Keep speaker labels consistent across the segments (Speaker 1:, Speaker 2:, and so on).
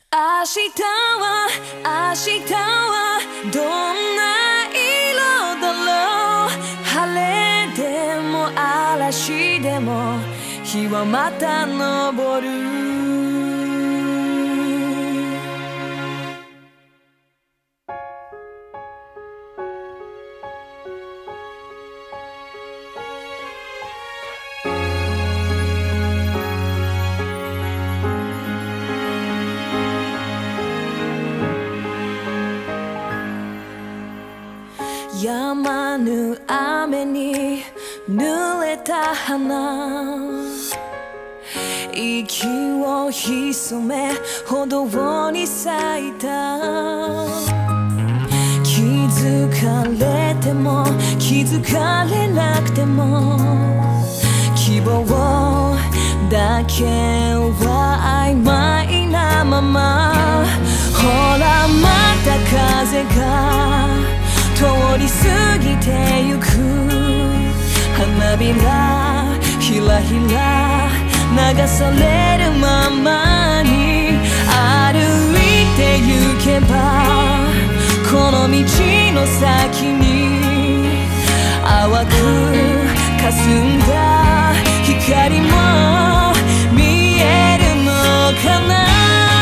Speaker 1: 明日はどんな色だろう。晴れでも嵐でも日はまた昇る。止まぬ雨に濡れた花、息を潜め歩道に咲いた。気づかれても気づかれなくても希望だけは曖昧なまま。ほらまた風が通り過ぎてゆく。花びらひらひら流されるままに歩いてゆけば、この道の先に淡く霞んだ光も見えるのかな。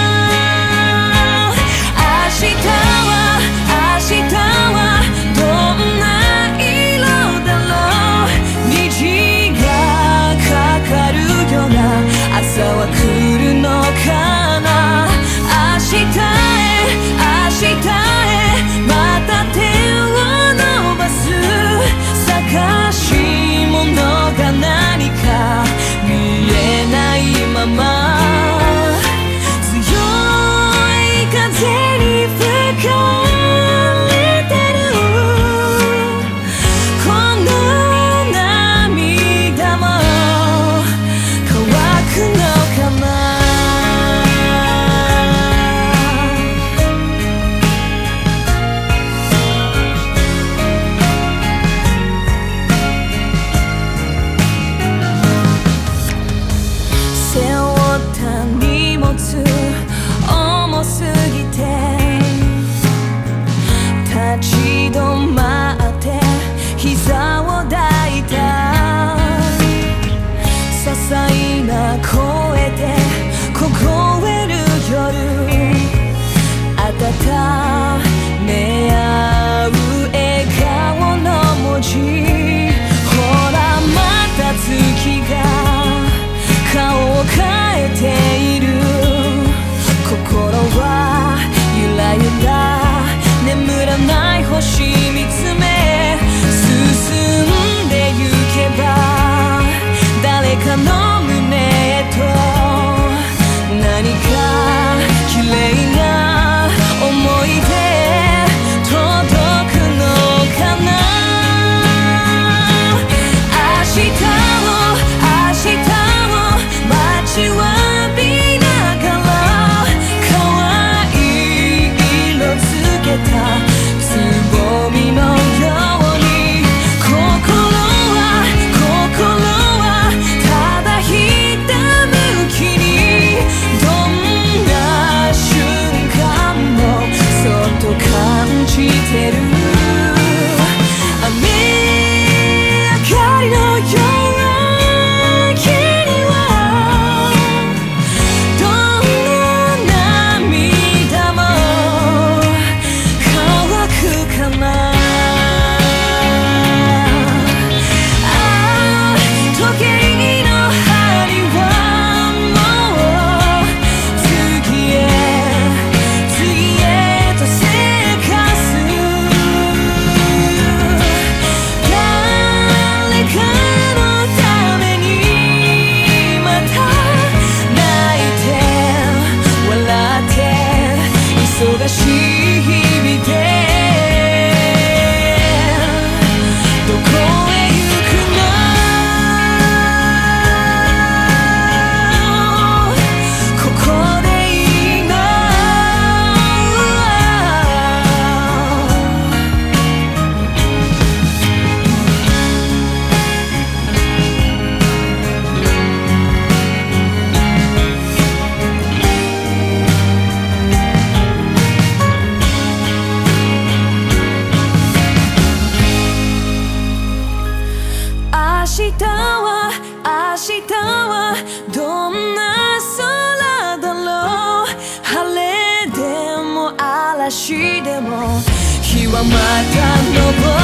Speaker 1: 明日はどんな色だろう。虹がかかるような朝は来るのかな。明日へまた手を伸ばす。探し物が何か見えないまま、強い風に吹かれてる。この涙も乾くのかな。背負った荷物重すぎて立ち止まって膝を抱いた。些細な声で凍える夜、温め合う笑顔の文字。ほらまた月が顔を変えている。心はゆらゆら眠らない星見つめ進んでゆけば、誰かの胸へと何か綺麗な思い出届くのかな。明日を待ちわびながら、可愛い色づけたつぼみのように、心はただひたむきに、どんな瞬間もそっと感じてる。雨上がりの夜明けにはどんな涙も乾くかな。時計の針はもう次へとせかす。誰かのためにまた泣いて笑って忙しい日々でどこへ行くの。ここでいいの。 でも日はまた昇る